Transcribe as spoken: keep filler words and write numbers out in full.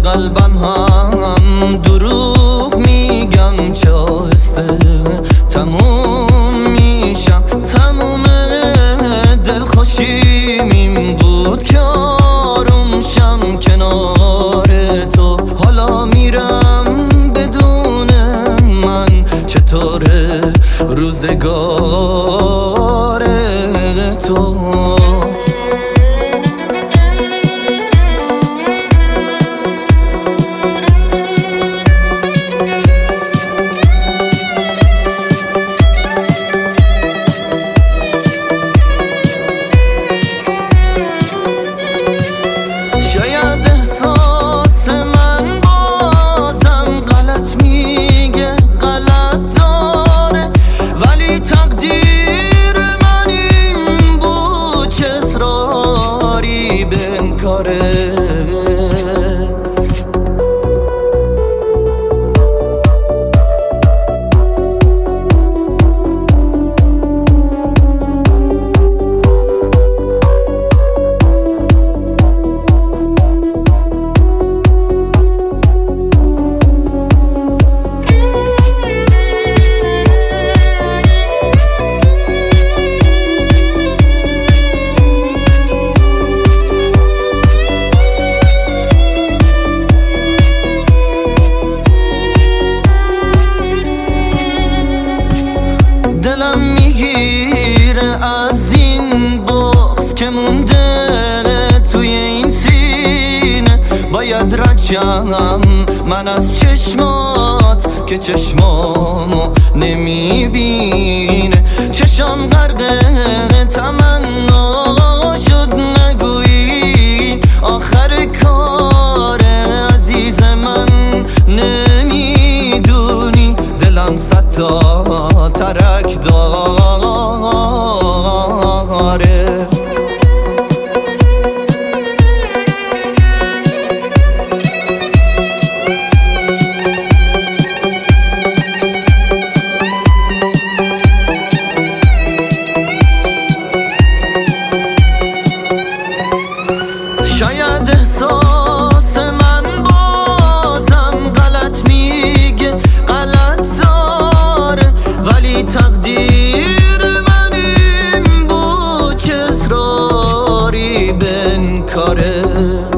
قلبم هم دروغ میگم، چه آهسته تموم میشم. تموم دلخوشیم این بود که آروم شم کنار تو. حالا میرم بدون من، چطوره روزگار تو؟ دلم میگیره از این بغض که مونده توی این سینه. باید رجم من از چشمات که چشمامو نمیبینه. چشم غرق تمنا شد، نگویی آخر کار عزیز من. نمیدونی دلم صد تا ترک داره. شاید احساس من بازم غلط میگه، غلط داره، ولی تقدیر من این بود که اصراری بنکاره.